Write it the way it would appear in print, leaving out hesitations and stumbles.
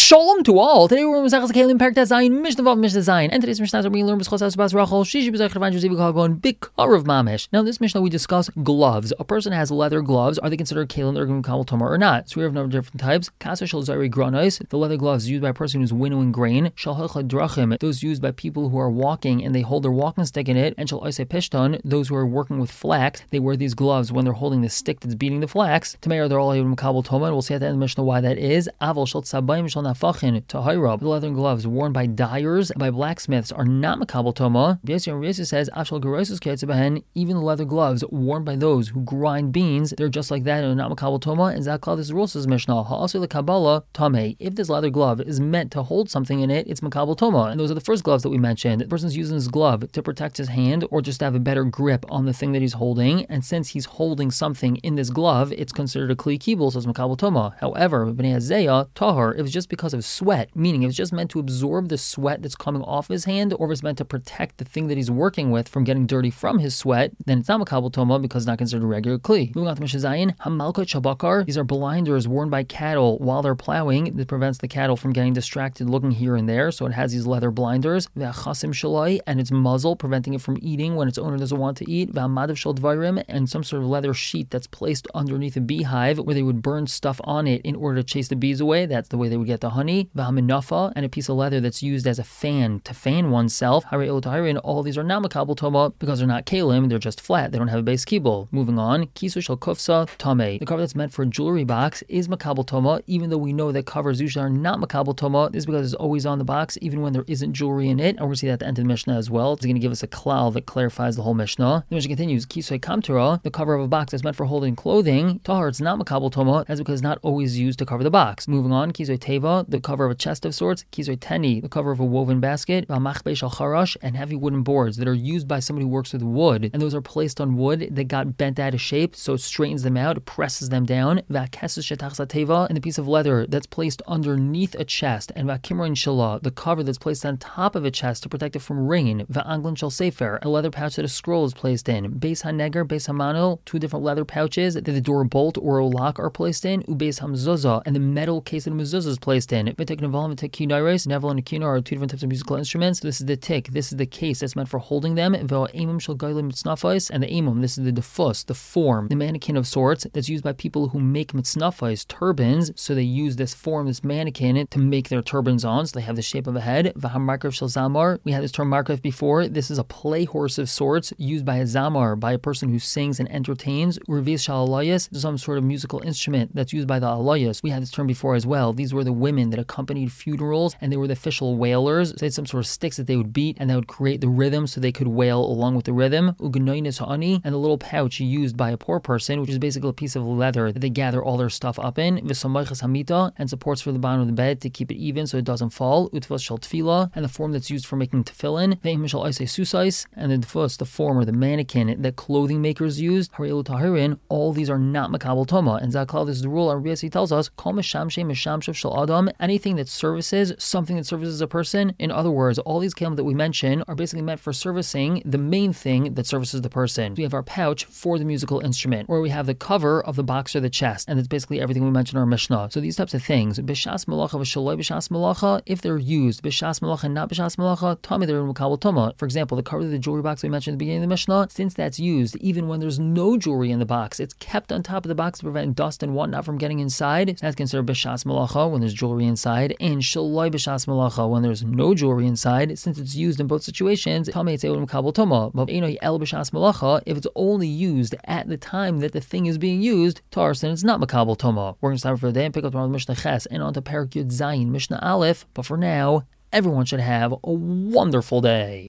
Shalom to all. Today we're going to Kalim Parak Zayin Mishnah Vav Mishnah Zayin. And today's Mishnah we're going to learn B'schos Bas Rachel Shishi B'zayich Ravan Joseph Kagon Big Karav Mamish. Now in this Mishnah we discuss gloves. A person has leather gloves. Are they considered Kalim or Kabul Tomar or not? So we have a number of different types. Kasa Shal Zari Granais, the leather gloves used by a person who's winnowing grain. Shal Hachad Drachim, those used by people who are walking and they hold their walking stick in it. And Shal Isay Pishton, those who are working with flax, they wear these gloves when they're holding the stick that's beating the flax. Tameir, they're all able to Kabul Tomar, and we'll see at the end of the Mishnah why that is. Aval Shal Tzabayim Shal Nafachin Tahira. The leather gloves worn by dyers, by blacksmiths, are not makabel toma. Yossi says, Afshal Gerosus Ketzebehen, even the leather gloves worn by those who grind beans, they're just like that and are not makabel toma. And Zakal, this is Rosa's Mishnah. Also the Kabbalah, Tomei. If this leather glove is meant to hold something in it, it's makabel toma. And those are the first gloves that we mentioned. The person's using his glove to protect his hand or just to have a better grip on the thing that he's holding. And since he's holding something in this glove, it's considered a kli kibul, so it's makabel toma. However, B'nei Azeya, tahar, if it's just because of sweat, meaning if it's just meant to absorb the sweat that's coming off his hand, or if it's meant to protect the thing that he's working with from getting dirty from his sweat, then it's not makabel toma because it's not considered a regular kli. Moving on to Mishnah Zayin, hamalkot shabakar. These are blinders worn by cattle while they're plowing. That prevents the cattle from getting distracted looking here and there. So it has these leather blinders. Ve'achasim shalai, and its muzzle preventing it from eating when its owner doesn't want to eat. Ve'amadav shal dvarim, and some sort of leather sheet that's placed underneath a beehive where they would burn stuff on it in order to chase the bees away. That's the way they would get the honey. Ve'haminafa, and a piece of leather that's used as a fan to fan oneself. And all these are not makabel toma because they're not kalim, they're just flat, they don't have a base kibul. Moving on, kisu shel kufsa tame. The cover that's meant for a jewelry box is makabel toma, even though we know that covers usually are not makabel toma. This is because it's always on the box, even when there isn't jewelry in it. And we're going to see that at the end of the Mishnah as well. It's going to give us a klal that clarifies the whole Mishnah. The Mishnah continues, kisu kamtura, the cover of a box that's meant for holding clothing. Tahar, it's not makabel toma, that's because it's not always used to cover the box. Moving on, kisu teva, the cover of a chest of sorts. Kisu teni, the cover of a woven basket, and heavy wooden boards that are used by somebody who works with wood, and those are placed on wood that got bent out of shape, so it straightens them out, it presses them down. And the piece of leather that's placed underneath a chest, and the cover that's placed on top of a chest to protect it from rain. A leather pouch that a scroll is placed in. Beis haneger, beis hamanil, two different leather pouches that the door bolt or a lock are placed in. Ubeis hamzuzah, and the metal case that the mezuzah is placed in. Nevel and kina are two different types of musical instruments. So this is the tick, this is the case that's meant for holding them. And the amum, this is the defus, the form, the mannequin of sorts that's used by people who make mitznafais, turbans. So they use this form, this mannequin, to make their turbans on, so they have the shape of a head. V'hamarkav shel zamar, we had this term markav before. This is a play horse of sorts used by a zamar, by a person who sings and entertains. Revis shal alayas, some sort of musical instrument that's used by the alayas. We had this term before as well. These were the women that accompanied funerals, and they were the official wailers. So they had some sort of sticks that they would beat, and that would create the rhythm so they could wail along with the rhythm. Ugnoinis ha'ani, and the little pouch used by a poor person, which is basically a piece of leather that they gather all their stuff up in. V'samaychas hamita, and supports for the bottom of the bed to keep it even so it doesn't fall. Utvas shel tefillah, and the form that's used for making tefillin. Ve'im shel isay susais, and the tefus, the form or the mannequin that clothing makers used. Harielu tahirin, all these are not makabel toma. And Zakal, this is the rule. Our Rebbe tells us, kol meshamshe meshamshav shel adam, anything that services, something that services a person. In other words, all these kalim that we mention are basically meant for servicing the main thing that services the person. We have our pouch for the musical instrument, or we have the cover of the box or the chest, and it's basically everything we mentioned in our Mishnah. So these types of things, b'shas malacha v'shaloi b'shas malacha, if they're used b'shas malacha and not b'shas malacha, tami they're in makabel toma. For example, the cover of the jewelry box we mentioned at the beginning of the Mishnah, since that's used even when there's no jewelry in the box, it's kept on top of the box to prevent dust and whatnot from getting inside. So that's considered b'shas malacha when there's jewelry inside, and shaloi b'shas malacha when there's no jewelry inside. Since it's used in both situations, tami it's able to makabel toma. But el b'shas malacha, if it's only used at the time that the thing is being used, tar, then it's not makabel toma. We're going to stop for the day and pick up tomorrow with Mishnah Ches and on to Parak Yud Zayin, Mishnah Aleph. But for now, everyone should have a wonderful day.